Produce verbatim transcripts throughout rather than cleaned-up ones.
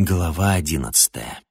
Глава одиннадцатая.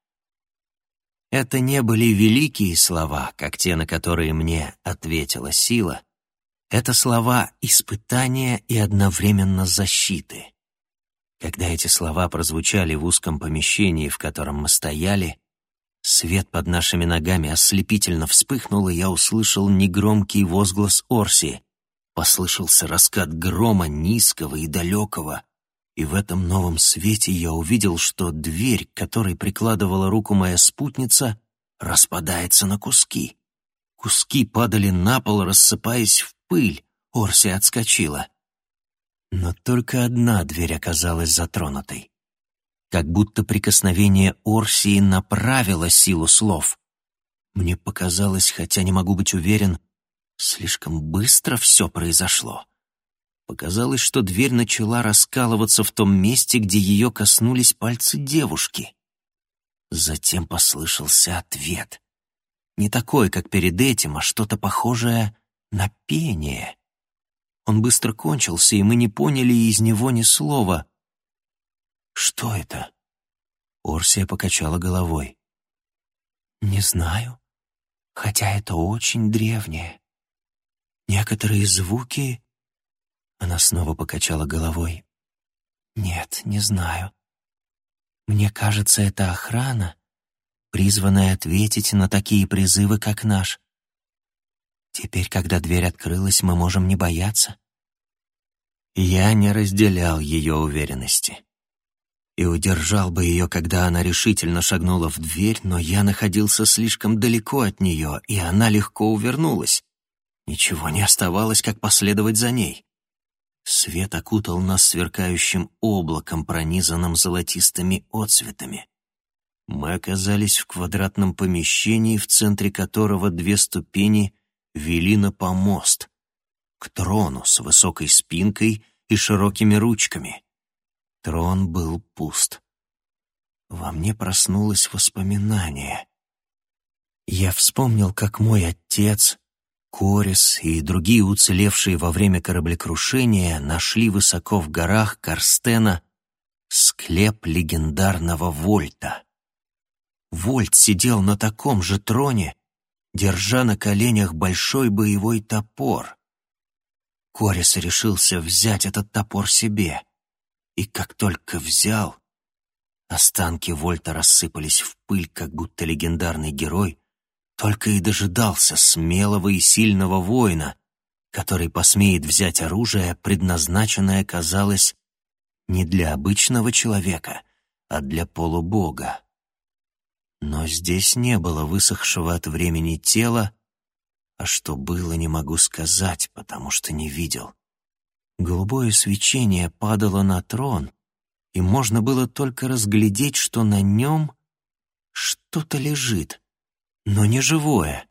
Это не были великие слова, как те, на которые мне ответила сила. Это слова испытания и одновременно защиты. Когда эти слова прозвучали в узком помещении, в котором мы стояли, свет под нашими ногами ослепительно вспыхнул, и я услышал негромкий возглас Орси. Послышался раскат грома, низкого и далекого. И в этом новом свете я увидел, что дверь, к которой прикладывала руку моя спутница, распадается на куски. Куски падали на пол, рассыпаясь в пыль. Орси отскочила. Но только одна дверь оказалась затронутой. Как будто прикосновение Орсии направило силу слов. Мне показалось, хотя не могу быть уверен, слишком быстро все произошло. Показалось, что дверь начала раскалываться в том месте, где ее коснулись пальцы девушки. Затем послышался ответ. Не такой, как перед этим, а что-то похожее на пение. Он быстро кончился, и мы не поняли из него ни слова. «Что это?» Орсия покачала головой. «Не знаю, хотя это очень древнее. Некоторые звуки...» Она снова покачала головой. «Нет, не знаю. Мне кажется, это охрана, призванная ответить на такие призывы, как наш. Теперь, когда дверь открылась, мы можем не бояться». Я не разделял ее уверенности. И удержал бы ее, когда она решительно шагнула в дверь, но я находился слишком далеко от нее, и она легко увернулась. Ничего не оставалось, как последовать за ней. Свет окутал нас сверкающим облаком, пронизанным золотистыми отсветами. Мы оказались в квадратном помещении, в центре которого две ступени вели на помост, к трону с высокой спинкой и широкими ручками. Трон был пуст. Во мне проснулось воспоминание. Я вспомнил, как мой отец, Корис и другие уцелевшие во время кораблекрушения нашли высоко в горах Карстена склеп легендарного Вольта. Вольт сидел на таком же троне, держа на коленях большой боевой топор. Корис решился взять этот топор себе, и как только взял, останки Вольта рассыпались в пыль, как будто легендарный герой только и дожидался смелого и сильного воина, который посмеет взять оружие, предназначенное, казалось, не для обычного человека, а для полубога. Но здесь не было высохшего от времени тела, а что было, не могу сказать, потому что не видел. Голубое свечение падало на трон, и можно было только разглядеть, что на нем что-то лежит, но не живое.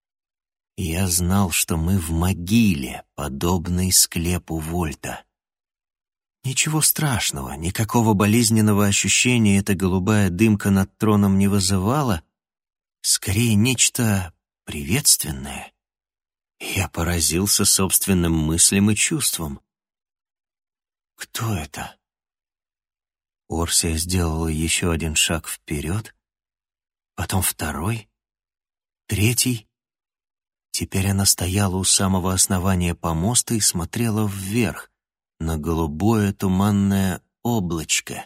Я знал, что мы в могиле, подобной склепу Вольта. Ничего страшного, никакого болезненного ощущения эта голубая дымка над троном не вызывала, скорее нечто приветственное. Я поразился собственным мыслям и чувствам. Кто это? Орсия сделала еще один шаг вперед, потом второй, третий. Теперь она стояла у самого основания помоста и смотрела вверх, на голубое туманное облачко.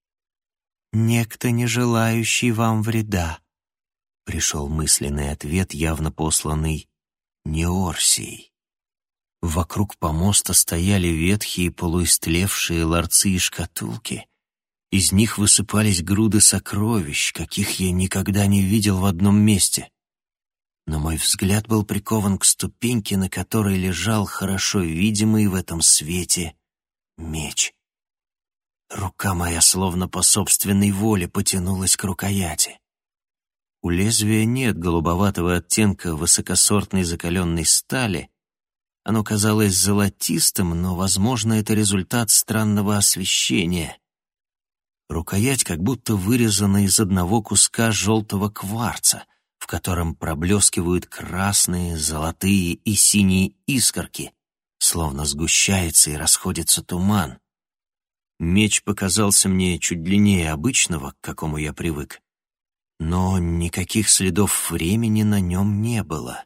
«Некто, не желающий вам вреда», — пришел мысленный ответ, явно посланный не Орсией. Вокруг помоста стояли ветхие полуистлевшие ларцы и шкатулки. Из них высыпались груды сокровищ, каких я никогда не видел в одном месте. Но мой взгляд был прикован к ступеньке, на которой лежал хорошо видимый в этом свете меч. Рука моя словно по собственной воле потянулась к рукояти. У лезвия нет голубоватого оттенка высокосортной закаленной стали. Оно казалось золотистым, но, возможно, это результат странного освещения. Рукоять как будто вырезана из одного куска желтого кварца, в котором проблескивают красные, золотые и синие искорки, словно сгущается и расходится туман. Меч показался мне чуть длиннее обычного, к какому я привык, но никаких следов времени на нем не было.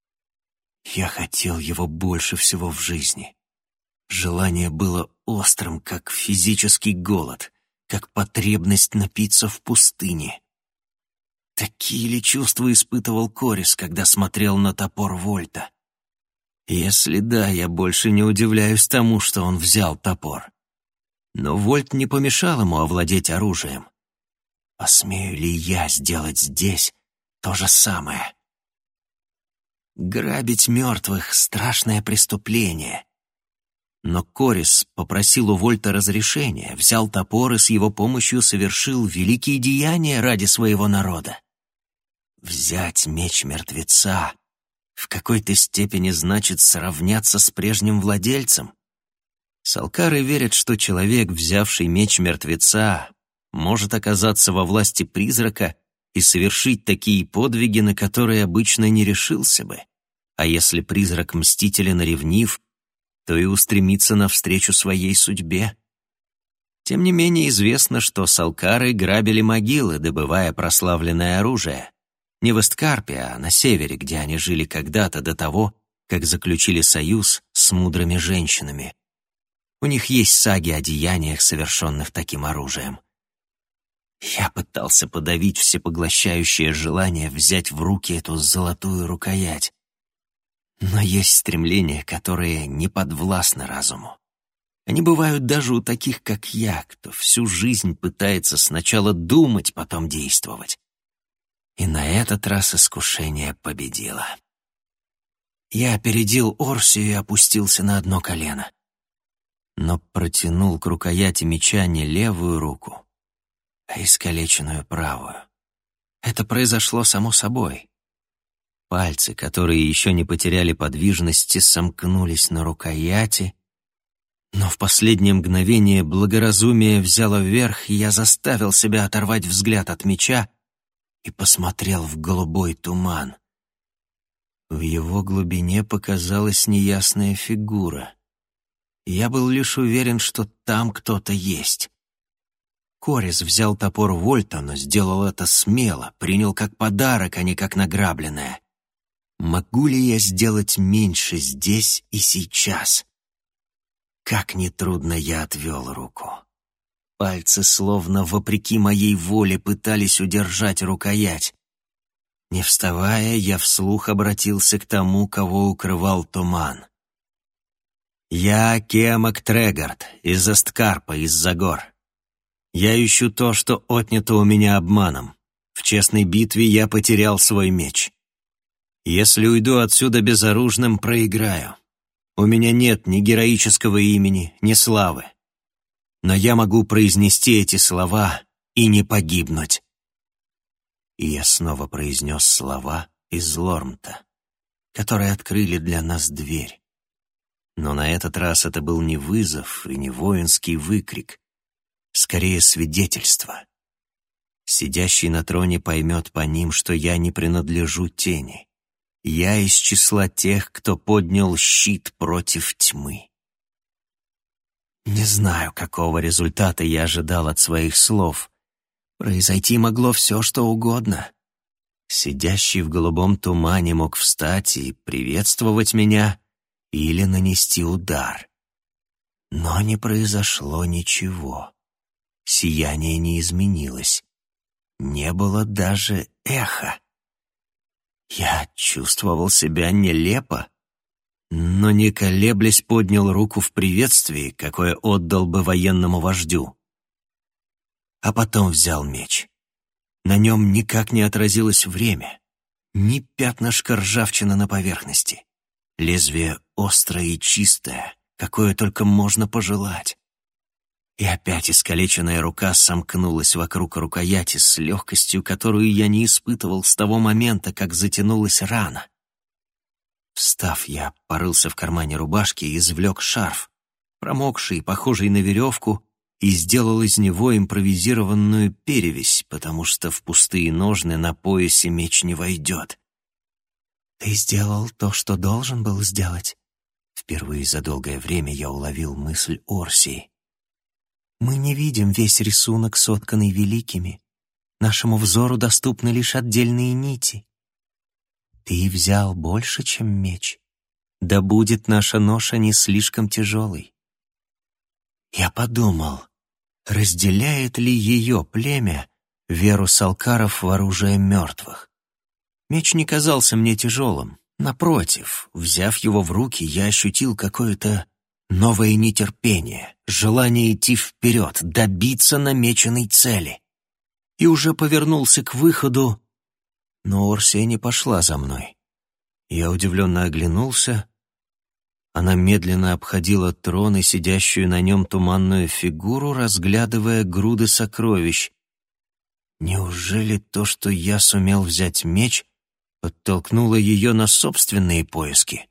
Я хотел его больше всего в жизни. Желание было острым, как физический голод, как потребность напиться в пустыне. Такие ли чувства испытывал Корис, когда смотрел на топор Вольта? Если да, я больше не удивляюсь тому, что он взял топор. Но Вольт не помешал ему овладеть оружием. Посмею ли я сделать здесь то же самое? Грабить мертвых — страшное преступление. Но Корис попросил у Вольта разрешения, взял топор и с его помощью совершил великие деяния ради своего народа. Взять меч мертвеца в какой-то степени значит сравняться с прежним владельцем. Салкары верят, что человек, взявший меч мертвеца, может оказаться во власти призрака и совершить такие подвиги, на которые обычно не решился бы. А если призрак мстителен и ревнив, то и устремится навстречу своей судьбе. Тем не менее известно, что салкары грабили могилы, добывая прославленное оружие. Не в Эсткарпе, а на севере, где они жили когда-то до того, как заключили союз с мудрыми женщинами. У них есть саги о деяниях, совершенных таким оружием. Я пытался подавить всепоглощающее желание взять в руки эту золотую рукоять. Но есть стремления, которые не подвластны разуму. Они бывают даже у таких, как я, кто всю жизнь пытается сначала думать, потом действовать. И на этот раз искушение победило. Я опередил Орсию и опустился на одно колено. Но протянул к рукояти меча не левую руку, а искалеченную правую. Это произошло само собой. Пальцы, которые еще не потеряли подвижности, сомкнулись на рукояти, но в последнее мгновение благоразумие взяло верх, и я заставил себя оторвать взгляд от меча и посмотрел в голубой туман. В его глубине показалась неясная фигура. Я был лишь уверен, что там кто-то есть. Корис взял топор Вольта, но сделал это смело, принял как подарок, а не как награбленное. Могу ли я сделать меньше здесь и сейчас? Как нетрудно я отвел руку. Пальцы, словно вопреки моей воле, пытались удержать рукоять. Не вставая, я вслух обратился к тому, кого укрывал туман. «Я Киамак Трегард, из Эсткарпа, из-за гор. Я ищу то, что отнято у меня обманом. В честной битве я потерял свой меч. Если уйду отсюда безоружным, проиграю. У меня нет ни героического имени, ни славы. Но я могу произнести эти слова и не погибнуть». И я снова произнес слова из Лормта, которые открыли для нас дверь. Но на этот раз это был не вызов и не воинский выкрик, скорее свидетельство. Сидящий на троне поймет по ним, что я не принадлежу тени. Я из числа тех, кто поднял щит против тьмы. Не знаю, какого результата я ожидал от своих слов. Произойти могло все, что угодно. Сидящий в голубом тумане мог встать и приветствовать меня или нанести удар. Но не произошло ничего. Сияние не изменилось. Не было даже эха. Я чувствовал себя нелепо, но, не колеблясь, поднял руку в приветствии, какое отдал бы военному вождю. А потом взял меч. На нем никак не отразилось время, ни пятнышка ржавчины на поверхности. Лезвие острое и чистое, какое только можно пожелать. И опять искалеченная рука сомкнулась вокруг рукояти с легкостью, которую я не испытывал с того момента, как затянулась рана. Встав, я порылся в кармане рубашки и извлек шарф, промокший, похожий на веревку, и сделал из него импровизированную перевязь, потому что в пустые ножны на поясе меч не войдет. «Ты сделал то, что должен был сделать?» Впервые за долгое время я уловил мысль Орсии. Мы не видим весь рисунок, сотканный великими. Нашему взору доступны лишь отдельные нити. Ты взял больше, чем меч. Да будет наша ноша не слишком тяжелой. Я подумал, разделяет ли ее племя веру салкаров в оружие мертвых. Меч не казался мне тяжелым. Напротив, взяв его в руки, я ощутил какое-то новое нетерпение, желание идти вперед, добиться намеченной цели. И уже повернулся к выходу, но Орсия не пошла за мной. Я удивленно оглянулся. Она медленно обходила трон и сидящую на нем туманную фигуру, разглядывая груды сокровищ. Неужели то, что я сумел взять меч, подтолкнуло ее на собственные поиски?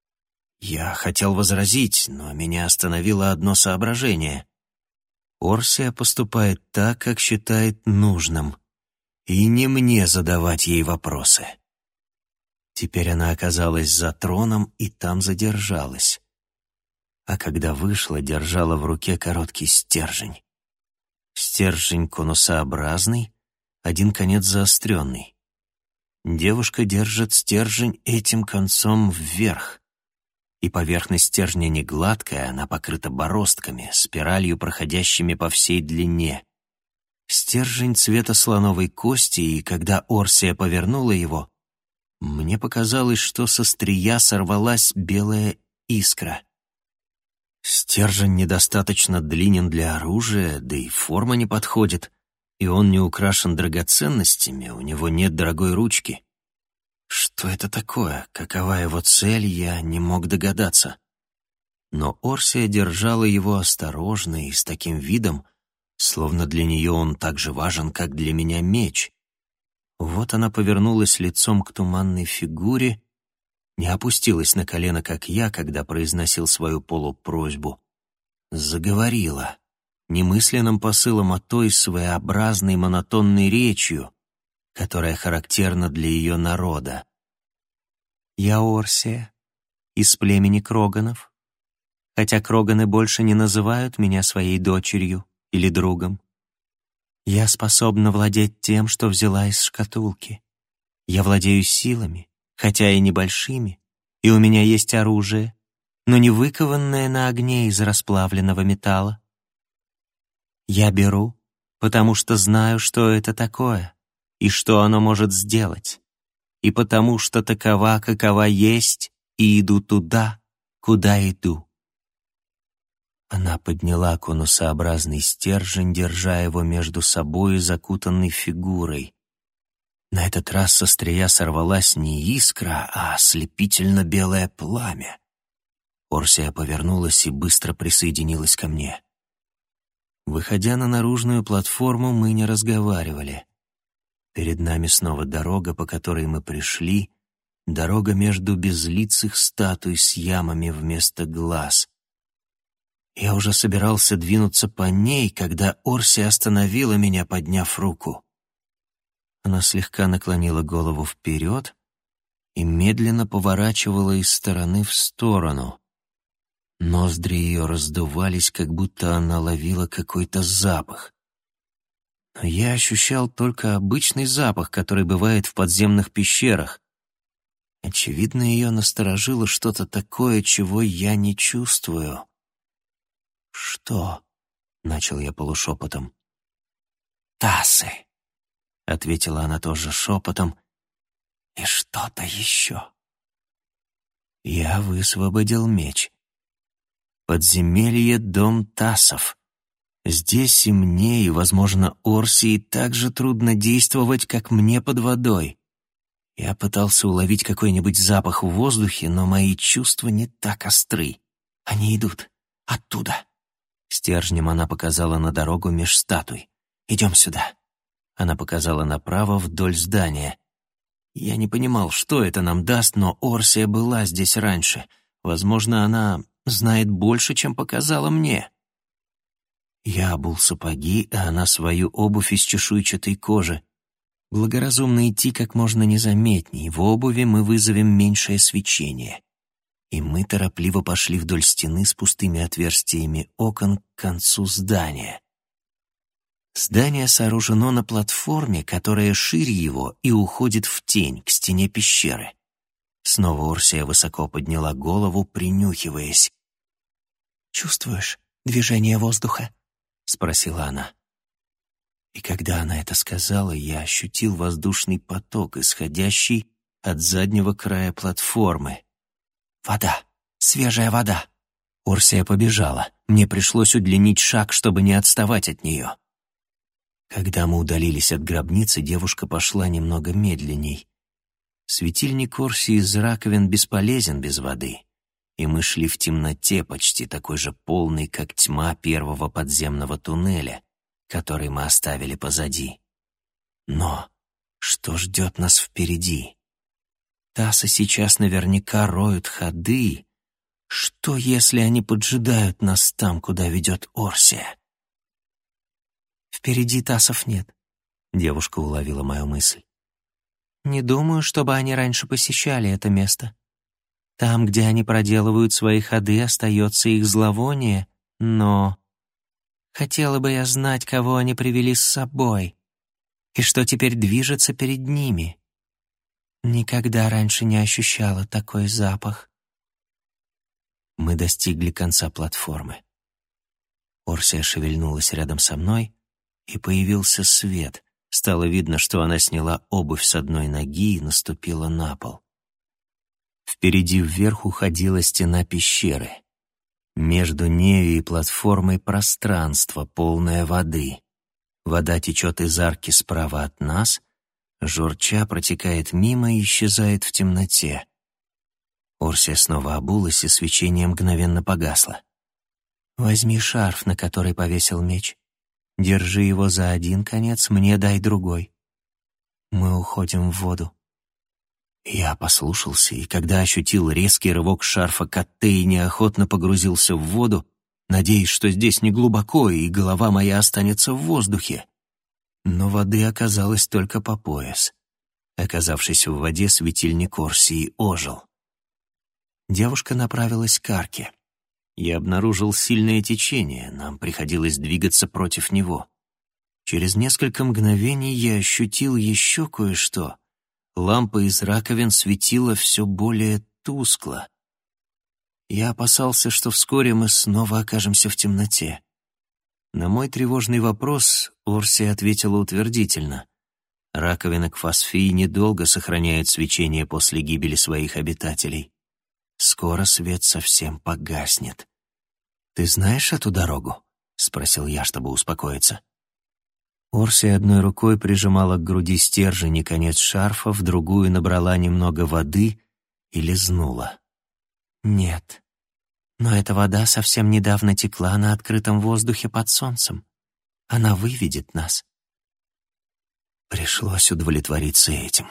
Я хотел возразить, но меня остановило одно соображение. Орсия поступает так, как считает нужным, и не мне задавать ей вопросы. Теперь она оказалась за троном и там задержалась. А когда вышла, держала в руке короткий стержень. Стержень конусообразный, один конец заостренный. Девушка держит стержень этим концом вверх. И поверхность стержня не гладкая, она покрыта бороздками, спиралью, проходящими по всей длине. Стержень цвета слоновой кости, и когда Орсия повернула его, мне показалось, что со стрия сорвалась белая искра. Стержень недостаточно длинен для оружия, да и форма не подходит, и он не украшен драгоценностями, у него нет дорогой ручки. Что это такое? Какова его цель, я не мог догадаться. Но Орсия держала его осторожно и с таким видом, словно для нее он так же важен, как для меня меч. Вот она повернулась лицом к туманной фигуре, не опустилась на колено, как я, когда произносил свою полупросьбу. Заговорила, немысленным посылом, а той своеобразной монотонной речью, которая характерна для ее народа. «Я Орсия, из племени Кроганов, хотя Кроганы больше не называют меня своей дочерью или другом. Я способна владеть тем, что взяла из шкатулки. Я владею силами, хотя и небольшими, и у меня есть оружие, но не выкованное на огне из расплавленного металла. Я беру, потому что знаю, что это такое, и что оно может сделать, и потому что такова, какова есть, и иду туда, куда иду». Она подняла конусообразный стержень, держа его между собой закутанной фигурой. На этот раз со стрия сорвалась не искра, а ослепительно белое пламя. Орсия повернулась и быстро присоединилась ко мне. Выходя на наружную платформу, мы не разговаривали. Перед нами снова дорога, по которой мы пришли, дорога между безлицых статуй с ямами вместо глаз. Я уже собирался двинуться по ней, когда Орсия остановила меня, подняв руку. Она слегка наклонила голову вперед и медленно поворачивала из стороны в сторону. Ноздри ее раздувались, как будто она ловила какой-то запах. Но я ощущал только обычный запах, который бывает в подземных пещерах. Очевидно, ее насторожило что-то такое, чего я не чувствую. «Что?» — начал я полушепотом. «Тасы», — ответила она тоже шепотом, — «и что-то еще». Я высвободил меч. Подземелье — дом Тасов. Здесь и мне, и, возможно, Орсии так же трудно действовать, как мне под водой. Я пытался уловить какой-нибудь запах в воздухе, но мои чувства не так остры. Они идут оттуда. Стержнем она показала на дорогу меж статуй. «Идем сюда». Она показала направо вдоль здания. Я не понимал, что это нам даст, но Орсия была здесь раньше. Возможно, она знает больше, чем показала мне. Я обул сапоги, а она свою обувь из чешуйчатой кожи. Благоразумно идти как можно незаметней. В обуви мы вызовем меньшее свечение. и мы торопливо пошли вдоль стены с пустыми отверстиями окон к концу здания. Здание сооружено на платформе, которая шире его и уходит в тень, к стене пещеры. Снова Орсия высоко подняла голову, принюхиваясь. «Чувствуешь движение воздуха?» — спросила она. И когда она это сказала, я ощутил воздушный поток, исходящий от заднего края платформы. «Вода! Свежая вода!» Орсия побежала. Мне пришлось удлинить шаг, чтобы не отставать от нее. Когда мы удалились от гробницы, девушка пошла немного медленней. Светильник Орсии из раковин бесполезен без воды, и мы шли в темноте, почти такой же полной, как тьма первого подземного туннеля, который мы оставили позади. Но что ждет нас впереди? Тасы сейчас наверняка роют ходы. Что, если они поджидают нас там, куда ведет Орсия? «Впереди тасов нет», — девушка уловила мою мысль. «Не думаю, чтобы они раньше посещали это место. Там, где они проделывают свои ходы, остается их зловоние, но... Хотела бы я знать, кого они привели с собой, и что теперь движется перед ними. Никогда раньше не ощущала такой запах». Мы достигли конца платформы. Орсия шевельнулась рядом со мной, и появился свет. Стало видно, что она сняла обувь с одной ноги и наступила на пол. Впереди вверх уходила стена пещеры. Между нею и платформой пространство, полное воды. Вода течет из арки справа от нас, журча протекает мимо и исчезает в темноте. Орсия снова обулась, и свечение мгновенно погасло. «Возьми шарф, на который повесил меч. Держи его за один конец, мне дай другой. Мы уходим в воду». Я послушался, и когда ощутил резкий рывок шарфа Каттеи, неохотно погрузился в воду, надеясь, что здесь не глубоко, и голова моя останется в воздухе. Но воды оказалось только по пояс. Оказавшись в воде, светильник Орсии ожил. Девушка направилась к арке. Я обнаружил сильное течение, нам приходилось двигаться против него. Через несколько мгновений я ощутил еще кое-что. Лампа из раковин светила все более тускло. Я опасался, что вскоре мы снова окажемся в темноте. На мой тревожный вопрос Орсия ответила утвердительно. Раковина Кфасфии недолго сохраняет свечение после гибели своих обитателей. Скоро свет совсем погаснет. «Ты знаешь эту дорогу?» — спросил я, чтобы успокоиться. Орсия одной рукой прижимала к груди стержень и конец шарфа, в другую набрала немного воды и лизнула. «Нет, но эта вода совсем недавно текла на открытом воздухе под солнцем. Она выведет нас». Пришлось удовлетвориться этим.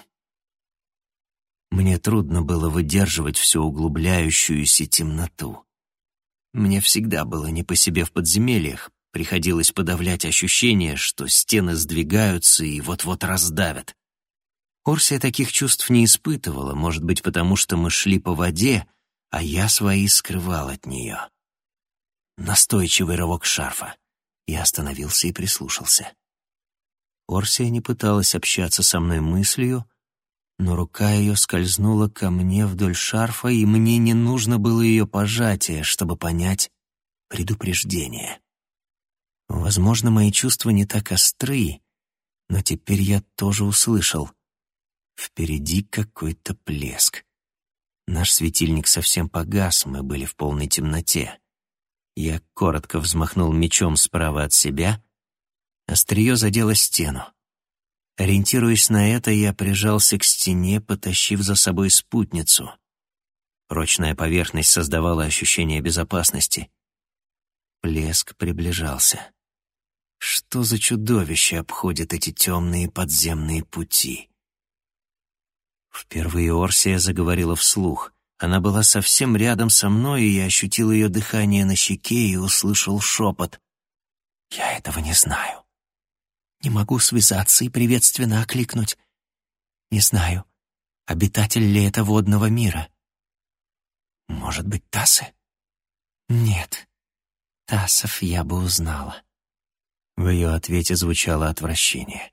Мне трудно было выдерживать всю углубляющуюся темноту. Мне всегда было не по себе в подземельях, приходилось подавлять ощущение, что стены сдвигаются и вот-вот раздавят. Орсия таких чувств не испытывала, может быть, потому что мы шли по воде, а я свои скрывал от нее. Настойчивый рывок шарфа. Я остановился и прислушался. Орсия не пыталась общаться со мной мыслью, но рука ее скользнула ко мне вдоль шарфа, и мне не нужно было ее пожатие, чтобы понять предупреждение. Возможно, мои чувства не так остры, но теперь я тоже услышал. Впереди какой-то плеск. Наш светильник совсем погас, мы были в полной темноте. Я коротко взмахнул мечом справа от себя, острие задело стену. Ориентируясь на это, я прижался к стене, потащив за собой спутницу. Прочная поверхность создавала ощущение безопасности. Плеск приближался. Что за чудовище обходит эти темные подземные пути? Впервые Орсия заговорила вслух. Она была совсем рядом со мной, и я ощутил ее дыхание на щеке и услышал шепот. «Я этого не знаю. Не могу связаться и приветственно окликнуть. Не знаю, обитатель ли это водного мира». Может быть, Тасы? Нет, Тасов я бы узнала. В ее ответе звучало отвращение.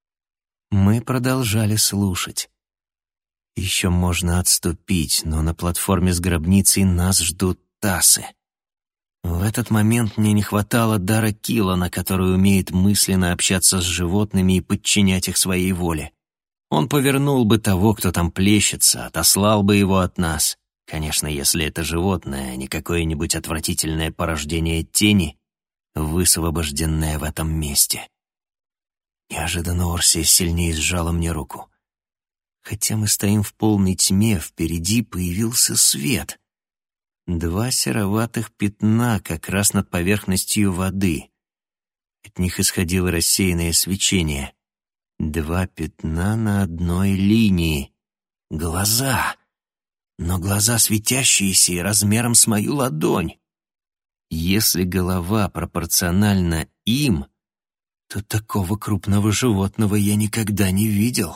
Мы продолжали слушать. Еще можно отступить, но на платформе с гробницей нас ждут Тасы. В этот момент мне не хватало дара Килана, который умеет мысленно общаться с животными и подчинять их своей воле. Он повернул бы того, кто там плещется, отослал бы его от нас. Конечно, если это животное, а не какое-нибудь отвратительное порождение тени, высвобожденное в этом месте. Неожиданно Орсия сильнее сжала мне руку. Хотя мы стоим в полной тьме, впереди появился свет. Два сероватых пятна как раз над поверхностью воды. От них исходило рассеянное свечение. Два пятна на одной линии. Глаза. Но глаза светящиеся и размером с мою ладонь. Если голова пропорциональна им, то такого крупного животного я никогда не видел.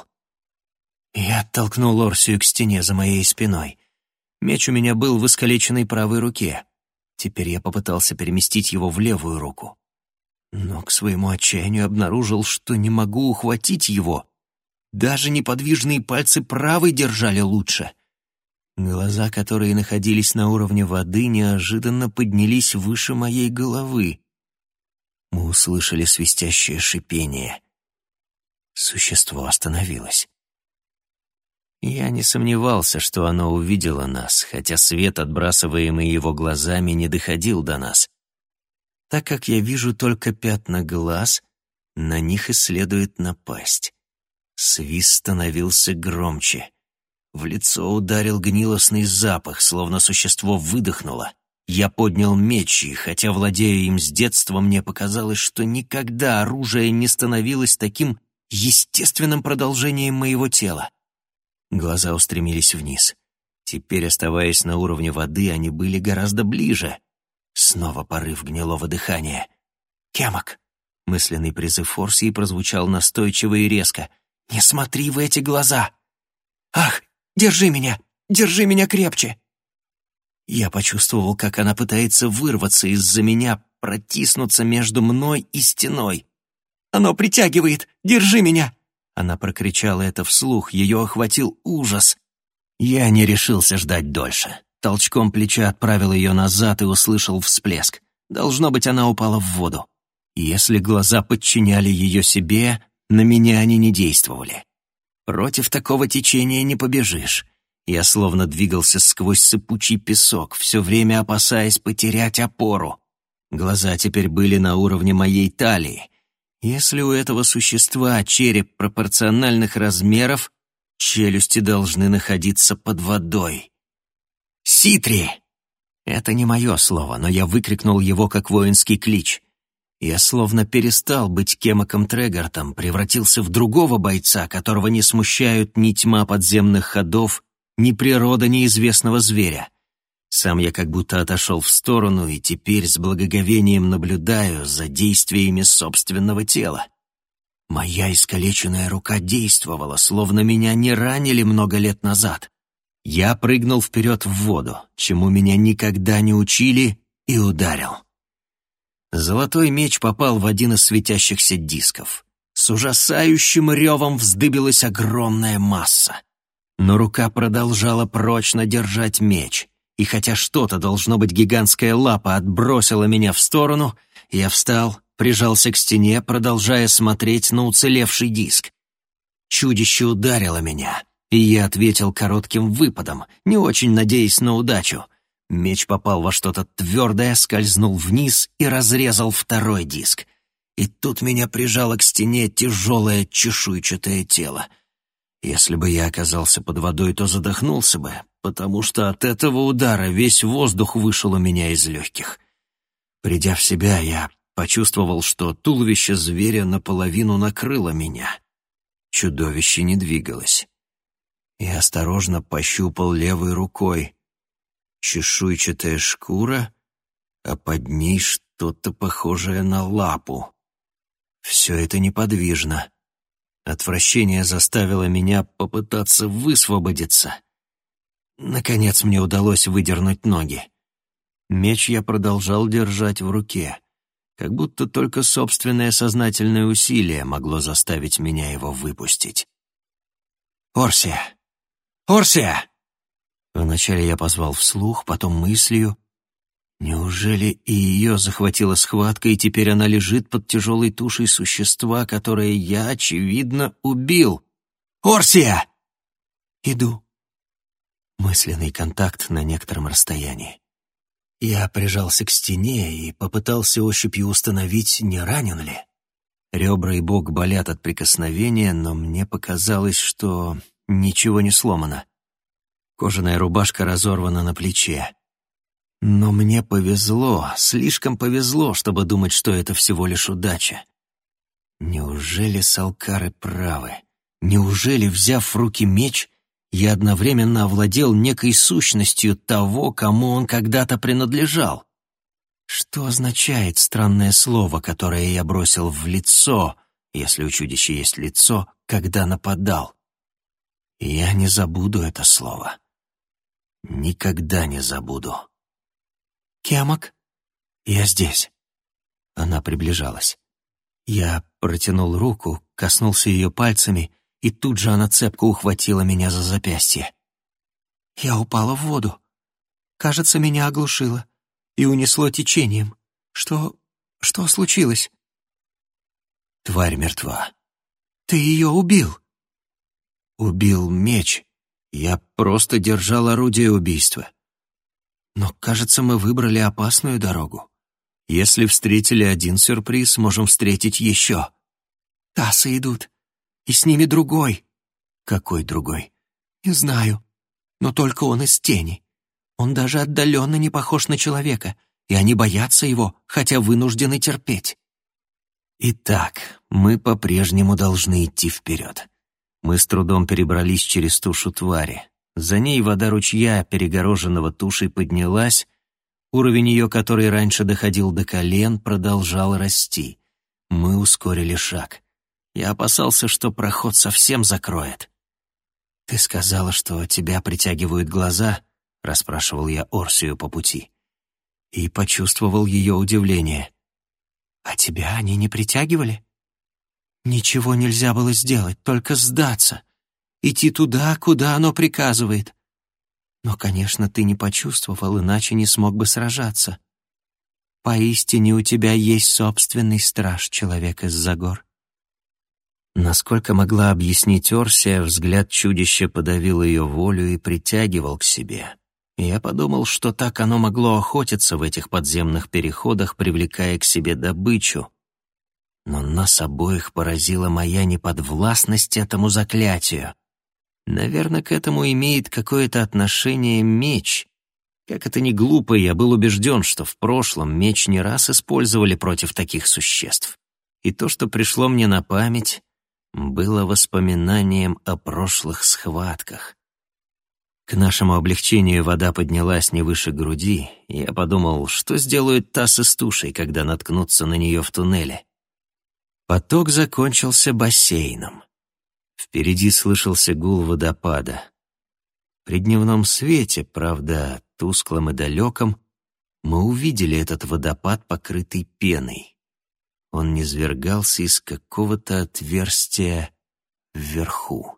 Я оттолкнул Орсию к стене за моей спиной. Меч у меня был в искалеченной правой руке. Теперь я попытался переместить его в левую руку. Но к своему отчаянию обнаружил, что не могу ухватить его. Даже неподвижные пальцы правой держали лучше. Глаза, которые находились на уровне воды, неожиданно поднялись выше моей головы. Мы услышали свистящее шипение. Существо остановилось. Я не сомневался, что оно увидело нас, хотя свет, отбрасываемый его глазами, не доходил до нас. Так как я вижу только пятна глаз, на них и следует напасть. Свист становился громче. В лицо ударил гнилостный запах, словно существо выдохнуло. Я поднял меч, и хотя, владея им с детства, мне показалось, что никогда оружие не становилось таким естественным продолжением моего тела. Глаза устремились вниз. Теперь, оставаясь на уровне воды, они были гораздо ближе. Снова порыв гнилого дыхания. «Кемок!» — мысленный призыв Орсии прозвучал настойчиво и резко. «Не смотри в эти глаза!» «Ах, держи меня! Держи меня крепче!» Я почувствовал, как она пытается вырваться из-за меня, протиснуться между мной и стеной. «Оно притягивает! Держи меня!» Она прокричала это вслух, ее охватил ужас. Я не решился ждать дольше. Толчком плеча отправил ее назад и услышал всплеск. Должно быть, она упала в воду. Если глаза подчиняли ее себе, на меня они не действовали. Против такого течения не побежишь. Я словно двигался сквозь сыпучий песок, все время опасаясь потерять опору. Глаза теперь были на уровне моей талии. Если у этого существа череп пропорциональных размеров, челюсти должны находиться под водой. «Ситри!» Это не мое слово, но я выкрикнул его как воинский клич. Я словно перестал быть Кемоком Трегартом, превратился в другого бойца, которого не смущают ни тьма подземных ходов, ни природа неизвестного зверя. Сам я как будто отошел в сторону и теперь с благоговением наблюдаю за действиями собственного тела. Моя искалеченная рука действовала, словно меня не ранили много лет назад. Я прыгнул вперед в воду, чему меня никогда не учили, и ударил. Золотой меч попал в один из светящихся дисков. С ужасающим ревом вздыбилась огромная масса. Но рука продолжала прочно держать меч. И хотя что-то, должно быть гигантская лапа, отбросила меня в сторону, я встал, прижался к стене, продолжая смотреть на уцелевший диск. Чудище ударило меня, и я ответил коротким выпадом, не очень надеясь на удачу. Меч попал во что-то твердое, скользнул вниз и разрезал второй диск. И тут меня прижало к стене тяжелое чешуйчатое тело. Если бы я оказался под водой, то задохнулся бы, потому что от этого удара весь воздух вышел у меня из легких. Придя в себя, я почувствовал, что туловище зверя наполовину накрыло меня. Чудовище не двигалось. Я осторожно пощупал левой рукой. Чешуйчатая шкура, а под ней что-то похожее на лапу. Все это неподвижно. Отвращение заставило меня попытаться высвободиться. Наконец мне удалось выдернуть ноги. Меч я продолжал держать в руке, как будто только собственное сознательное усилие могло заставить меня его выпустить. «Орсия! Орсия!» Вначале я позвал вслух, потом мыслью. Неужели и ее захватила схватка, и теперь она лежит под тяжелой тушей существа, которое я, очевидно, убил? «Орсия!» «Иду». Мысленный контакт на некотором расстоянии. Я прижался к стене и попытался ощупью установить, не ранен ли. Ребра и бок болят от прикосновения, но мне показалось, что ничего не сломано. Кожаная рубашка разорвана на плече. Но мне повезло, слишком повезло, чтобы думать, что это всего лишь удача. Неужели салкары правы? Неужели, взяв в руки меч, я одновременно овладел некой сущностью того, кому он когда-то принадлежал? Что означает странное слово, которое я бросил в лицо, если у чудища есть лицо, когда нападал? Я не забуду это слово. Никогда не забуду. «Кемок?» «Я здесь». Она приближалась. Я протянул руку, коснулся ее пальцами, и тут же она цепко ухватила меня за запястье. Я упала в воду. Кажется, меня оглушило и унесло течением. Что... что случилось? Тварь мертва. Ты ее убил? Убил меч. Я просто держал орудие убийства. Но, кажется, мы выбрали опасную дорогу. Если встретили один сюрприз, можем встретить еще. Тасы идут. И с ними другой. Какой другой? Не знаю. Но только он из тени. Он даже отдаленно не похож на человека, и они боятся его, хотя вынуждены терпеть. Итак, мы по-прежнему должны идти вперед. Мы с трудом перебрались через тушу твари. За ней вода ручья, перегороженного тушей, поднялась. Уровень ее, который раньше доходил до колен, продолжал расти. Мы ускорили шаг. Я опасался, что проход совсем закроет. «Ты сказала, что тебя притягивают глаза?» — расспрашивал я Орсию по пути. И почувствовал ее удивление. «А тебя они не притягивали?» «Ничего нельзя было сделать, только сдаться. Идти туда, куда оно приказывает. Но, конечно, ты не почувствовал, иначе не смог бы сражаться. Поистине у тебя есть собственный страж, человек из-за гор». Насколько могла объяснить Орсия, взгляд чудища подавил ее волю и притягивал к себе. И я подумал, что так оно могло охотиться в этих подземных переходах, привлекая к себе добычу. Но нас обоих поразила моя неподвластность этому заклятию. Наверное, к этому имеет какое-то отношение меч. Как это ни глупо, я был убежден, что в прошлом меч не раз использовали против таких существ. И то, что пришло мне на память, было воспоминанием о прошлых схватках. К нашему облегчению вода поднялась не выше груди, и я подумал, что сделают Тасы с тушей, когда наткнутся на нее в туннеле. Поток закончился бассейном. Впереди слышался гул водопада. При дневном свете, правда, тусклом и далеком, мы увидели этот водопад, покрытый пеной. Он низвергался из какого-то отверстия вверху.